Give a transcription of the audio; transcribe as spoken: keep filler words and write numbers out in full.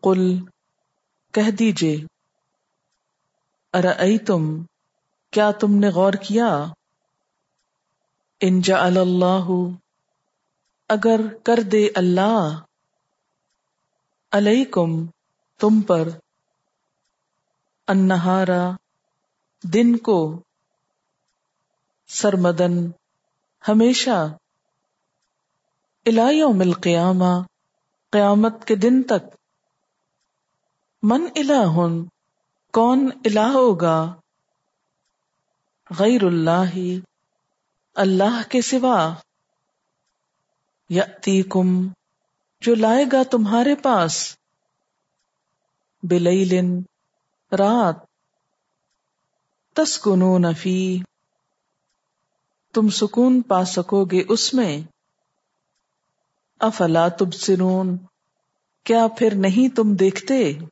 قل کہہ دیجئے، ارأیتم کیا تم نے غور کیا، ان جعل اللہ اگر کر دے اللہ، علیکم تم پر، النہارا دن کو، سرمدن ہمیشہ، الی یوم القیامہ قیامت کے دن تک، من الہ کون الہ ہوگا، غیر اللہ اللہ کے سوا، یأتیکم جو لائے گا تمہارے پاس، بلیل رات، تسکنون فیہ تم سکون پا سکو گے اس میں، افلا تبصرون کیا پھر نہیں تم دیکھتے،